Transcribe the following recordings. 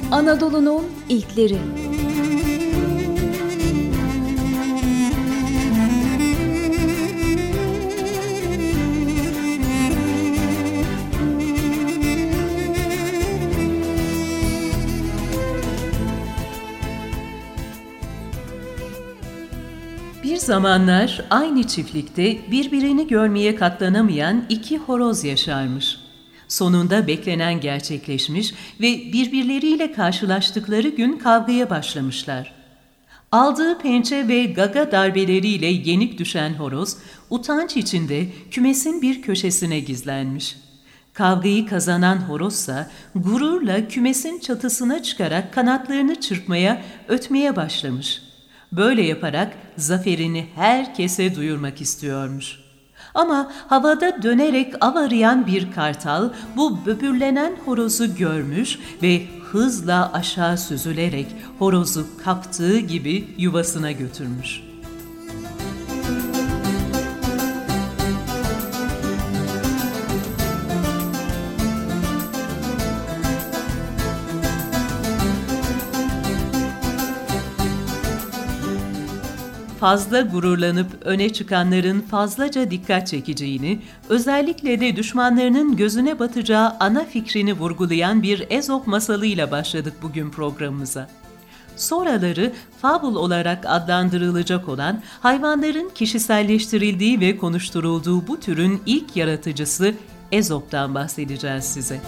Anadolu'nun ilkleri. Bir zamanlar aynı çiftlikte birbirini görmeye katlanamayan iki horoz yaşarmış. Sonunda beklenen gerçekleşmiş ve birbirleriyle karşılaştıkları gün kavgaya başlamışlar. Aldığı pençe ve gaga darbeleriyle yenik düşen horoz, utanç içinde kümesin bir köşesine gizlenmiş. Kavgayı kazanan horozsa gururla kümesin çatısına çıkarak kanatlarını çırpmaya, ötmeye başlamış. Böyle yaparak zaferini herkese duyurmak istiyormuş. Ama havada dönerek av arayan bir kartal bu böbürlenen horozu görmüş ve hızla aşağı süzülerek horozu kaptığı gibi yuvasına götürmüş. Fazla gururlanıp öne çıkanların fazlaca dikkat çekeceğini, özellikle de düşmanlarının gözüne batacağı ana fikrini vurgulayan bir Ezop masalıyla başladık bugün programımıza. Sonraları fabul olarak adlandırılacak olan hayvanların kişiselleştirildiği ve konuşturulduğu bu türün ilk yaratıcısı Ezop'tan bahsedeceğiz size.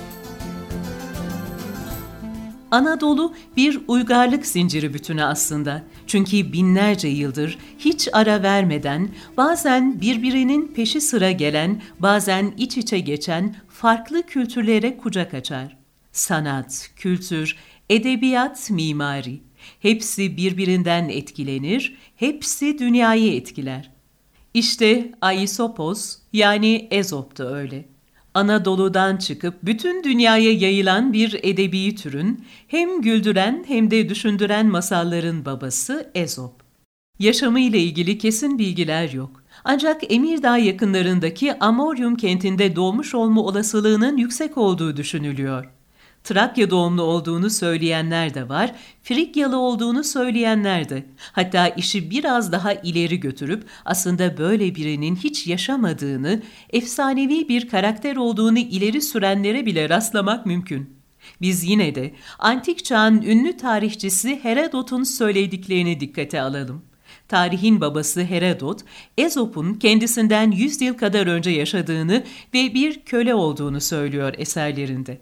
Anadolu bir uygarlık zinciri bütünü aslında. Çünkü binlerce yıldır hiç ara vermeden, bazen birbirinin peşi sıra gelen, bazen iç içe geçen farklı kültürlere kucak açar. Sanat, kültür, edebiyat, mimari, hepsi birbirinden etkilenir, hepsi dünyayı etkiler. İşte Aisopos yani Ezop da öyle. Anadolu'dan çıkıp bütün dünyaya yayılan bir edebi türün hem güldüren hem de düşündüren masalların babası Ezop. Yaşamıyla ilgili kesin bilgiler yok. Ancak Emirdağ yakınlarındaki Amorium kentinde doğmuş olma olasılığının yüksek olduğu düşünülüyor. Trakya doğumlu olduğunu söyleyenler de var, Frigyalı olduğunu söyleyenler de. Hatta işi biraz daha ileri götürüp aslında böyle birinin hiç yaşamadığını, efsanevi bir karakter olduğunu ileri sürenlere bile rastlamak mümkün. Biz yine de antik çağın ünlü tarihçisi Herodot'un söylediklerini dikkate alalım. Tarihin babası Herodot, Ezop'un kendisinden 100 yıl kadar önce yaşadığını ve bir köle olduğunu söylüyor eserlerinde.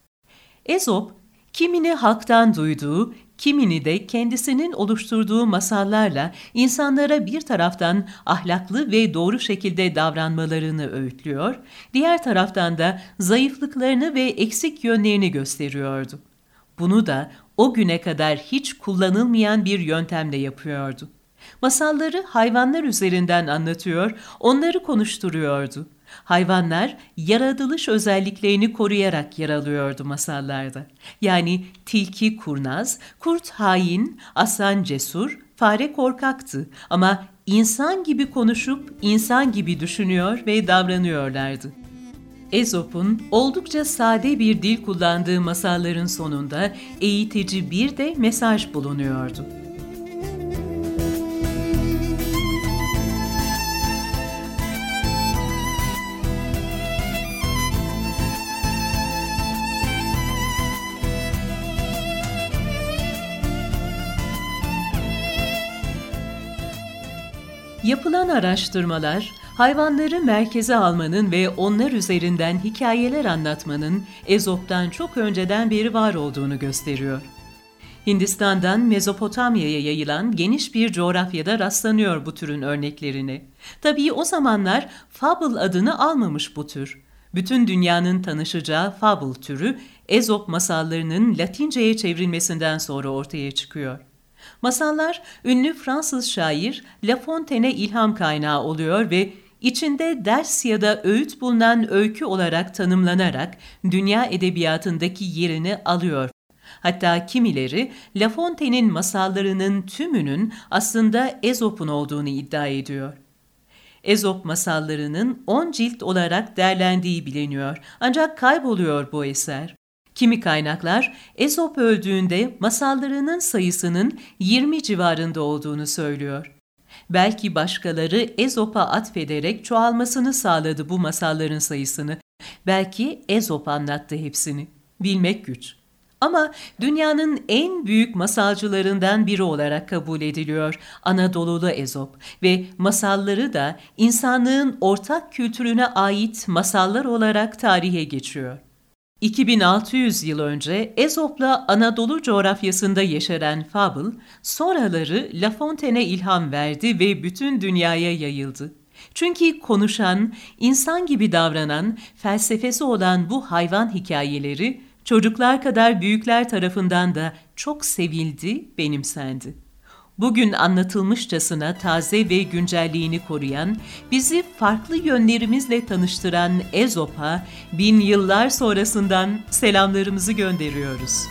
Ezop, kimini halktan duyduğu, kimini de kendisinin oluşturduğu masallarla insanlara bir taraftan ahlaklı ve doğru şekilde davranmalarını öğütlüyor, diğer taraftan da zayıflıklarını ve eksik yönlerini gösteriyordu. Bunu da o güne kadar hiç kullanılmayan bir yöntemle yapıyordu. Masalları hayvanlar üzerinden anlatıyor, onları konuşturuyordu. Hayvanlar yaratılış özelliklerini koruyarak yer alıyordu masallarda. Yani tilki kurnaz, kurt hain, aslan cesur, fare korkaktı ama insan gibi konuşup insan gibi düşünüyor ve davranıyorlardı. Ezop'un oldukça sade bir dil kullandığı masalların sonunda eğitici bir de mesaj bulunuyordu. Yapılan araştırmalar, hayvanları merkeze almanın ve onlar üzerinden hikayeler anlatmanın Ezop'tan çok önceden beri var olduğunu gösteriyor. Hindistan'dan Mezopotamya'ya yayılan geniş bir coğrafyada rastlanıyor bu türün örneklerine. Tabii o zamanlar fable adını almamış bu tür. Bütün dünyanın tanışacağı fable türü Ezop masallarının Latinceye çevrilmesinden sonra ortaya çıkıyor. Masallar ünlü Fransız şair La Fontaine'e ilham kaynağı oluyor ve içinde ders ya da öğüt bulunan öykü olarak tanımlanarak dünya edebiyatındaki yerini alıyor. Hatta kimileri La Fontaine'in masallarının tümünün aslında Ezop'un olduğunu iddia ediyor. Ezop masallarının 10 cilt olarak derlendiği biliniyor ancak kayboluyor bu eser. Kimi kaynaklar Ezop öldüğünde masallarının sayısının 20 civarında olduğunu söylüyor. Belki başkaları Ezop'a atfederek çoğalmasını sağladı bu masalların sayısını. Belki Ezop anlattı hepsini. Bilmek güç. Ama dünyanın en büyük masalcılarından biri olarak kabul ediliyor Anadolulu Ezop ve masalları da insanlığın ortak kültürüne ait masallar olarak tarihe geçiyor. 2600 yıl önce Ezop'la Anadolu coğrafyasında yeşeren fabıl, sonraları La Fontaine'e ilham verdi ve bütün dünyaya yayıldı. Çünkü konuşan, insan gibi davranan, felsefesi olan bu hayvan hikayeleri, çocuklar kadar büyükler tarafından da çok sevildi, benimsendi. Bugün anlatılmışçasına taze ve güncelliğini koruyan, bizi farklı yönlerimizle tanıştıran Ezop'a 1000 yıllar sonrasından selamlarımızı gönderiyoruz.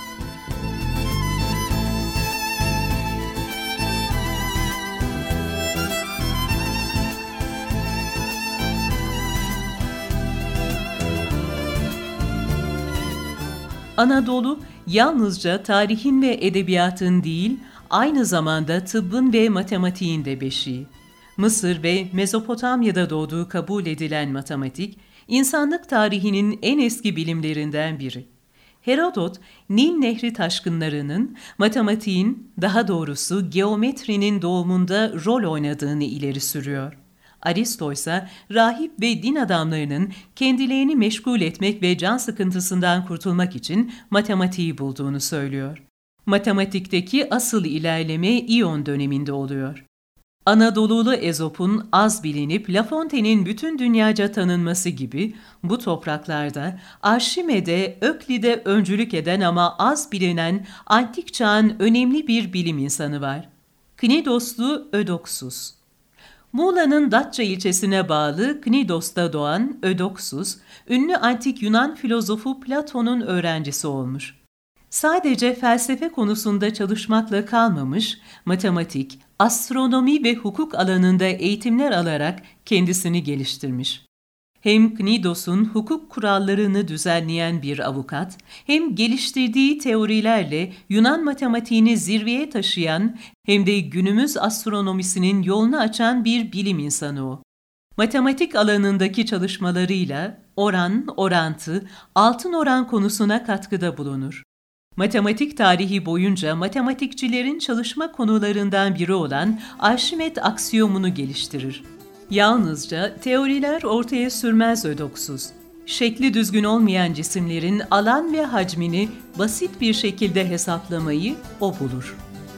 Anadolu yalnızca tarihin ve edebiyatın değil, aynı zamanda tıbbın ve matematiğin de beşiği. Mısır ve Mezopotamya'da doğduğu kabul edilen matematik, insanlık tarihinin en eski bilimlerinden biri. Herodot, Nil Nehri taşkınlarının matematiğin, daha doğrusu geometrinin doğumunda rol oynadığını ileri sürüyor. Aristo ise rahip ve din adamlarının kendilerini meşgul etmek ve can sıkıntısından kurtulmak için matematiği bulduğunu söylüyor. Matematikteki asıl ilerleme İyon döneminde oluyor. Anadolulu Ezop'un az bilinip La Fontaine'in bütün dünyaca tanınması gibi bu topraklarda Arşimed'e, Öklid'e öncülük eden ama az bilinen antik çağın önemli bir bilim insanı var. Knidoslu Ödoksus. Muğla'nın Datça ilçesine bağlı Knidos'ta doğan Ödoksus, ünlü antik Yunan filozofu Platon'un öğrencisi olmuş. Sadece felsefe konusunda çalışmakla kalmamış, matematik, astronomi ve hukuk alanında eğitimler alarak kendisini geliştirmiş. Hem Knidos'un hukuk kurallarını düzenleyen bir avukat, hem geliştirdiği teorilerle Yunan matematiğini zirveye taşıyan, hem de günümüz astronomisinin yolunu açan bir bilim insanı o. Matematik alanındaki çalışmalarıyla oran, orantı, altın oran konusuna katkıda bulunur. Matematik tarihi boyunca matematikçilerin çalışma konularından biri olan Arşimed aksiyomunu geliştirir. Yalnızca teoriler ortaya sürmez Ödoksuz. Şekli düzgün olmayan cisimlerin alan ve hacmini basit bir şekilde hesaplamayı o bulur.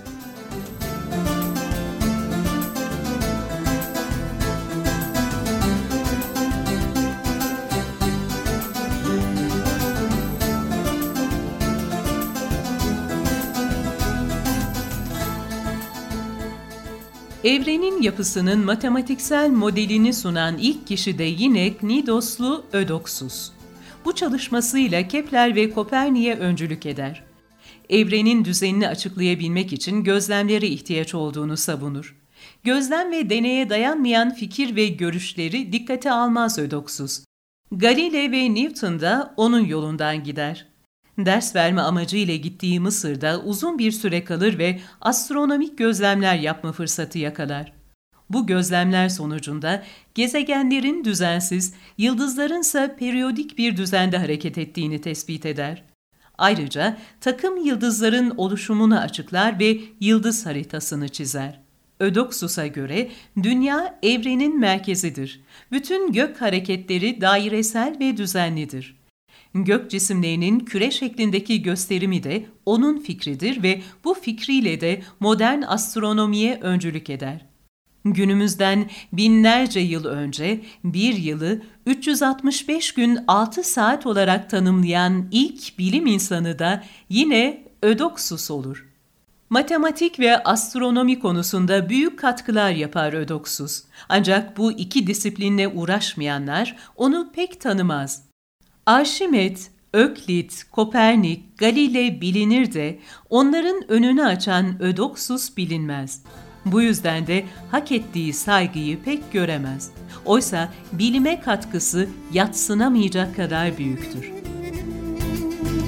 Evrenin yapısının matematiksel modelini sunan ilk kişi de yine Knidoslu Ödoksus. Bu çalışmasıyla Kepler ve Kopernik'e öncülük eder. Evrenin düzenini açıklayabilmek için gözlemlere ihtiyaç olduğunu savunur. Gözlem ve deneye dayanmayan fikir ve görüşleri dikkate almaz Ödoksus. Galilei ve Newton da onun yolundan gider. Ders verme amacıyla gittiği Mısır'da uzun bir süre kalır ve astronomik gözlemler yapma fırsatı yakalar. Bu gözlemler sonucunda gezegenlerin düzensiz, yıldızların ise periyodik bir düzende hareket ettiğini tespit eder. Ayrıca takım yıldızların oluşumunu açıklar ve yıldız haritasını çizer. Ödoksus'a göre dünya evrenin merkezidir. Bütün gök hareketleri dairesel ve düzenlidir. Gök cisimlerinin küre şeklindeki gösterimi de onun fikridir ve bu fikriyle de modern astronomiye öncülük eder. Günümüzden binlerce yıl önce bir yılı 365 gün 6 saat olarak tanımlayan ilk bilim insanı da yine Ödoksus olur. Matematik ve astronomi konusunda büyük katkılar yapar Ödoksus. Ancak bu iki disiplinle uğraşmayanlar onu pek tanımaz. Arşimed, Öklit, Kopernik, Galilei bilinir de onların önünü açan Ödoksus bilinmez. Bu yüzden de hak ettiği saygıyı pek göremez. Oysa bilime katkısı yadsınamayacak kadar büyüktür.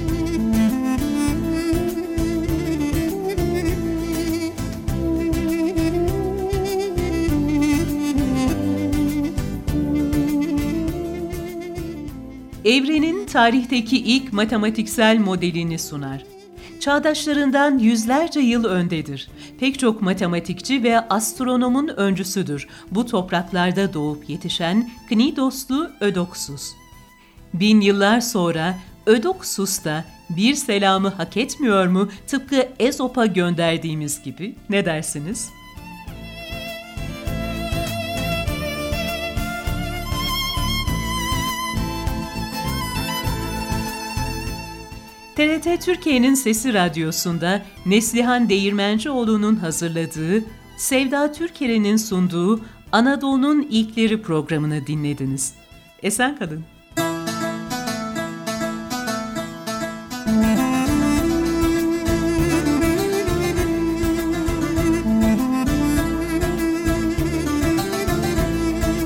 evrenin tarihteki ilk matematiksel modelini sunar. Çağdaşlarından yüzlerce yıl öndedir. Pek çok matematikçi ve astronomun öncüsüdür. Bu topraklarda doğup yetişen Knidoslu Ödoksus. 1000 yıllar sonra Ödoksus da bir selamı hak etmiyor mu? Tıpkı Ezop'a gönderdiğimiz gibi. Ne dersiniz? TRT Türkiye'nin Sesi Radyosu'nda Neslihan Değirmencioğlu'nun hazırladığı, Sevda Türker'in sunduğu Anadolu'nun İlkleri programını dinlediniz. Esen kalın.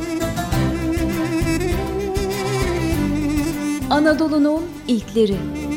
Anadolu'nun ilkleri.